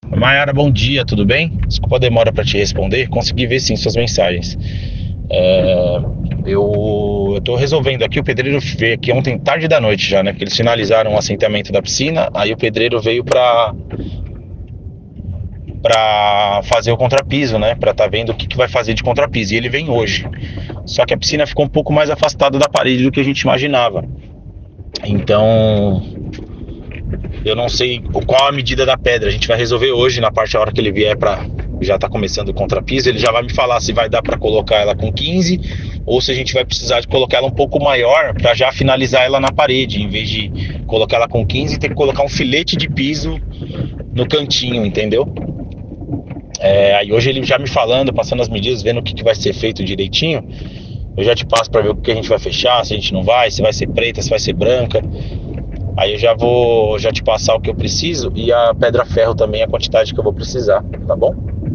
Mayara, bom dia, tudo bem? Desculpa a demora para te responder. Consegui ver sim suas mensagens. É, eu tô resolvendo aqui. O pedreiro veio aqui ontem, tarde da noite já, né? Porque eles finalizaram o assentamento da piscina. Aí o pedreiro veio para fazer o contrapiso, né? Para tá vendo o que vai fazer de contrapiso. E ele vem hoje. Só que a piscina ficou um pouco mais afastada da parede do que a gente imaginava. Então, eu não sei qual a medida da pedra. A gente vai resolver hoje na parte a hora que ele vier para já tá começando o contrapiso, ele já vai me falar se vai dar para colocar ela com 15 ou se a gente vai precisar de colocar ela um pouco maior para já finalizar ela na parede, em vez de colocar ela com 15 e ter que colocar um filete de piso no cantinho, entendeu? Aí hoje ele já me falando, passando as medidas, vendo o que vai ser feito direitinho. Eu já te passo para ver o que a gente vai fechar, se a gente não vai, se vai ser preta, se vai ser branca. Aí eu já vou já te passar o que eu preciso e a pedra ferro também, a quantidade que eu vou precisar, tá bom?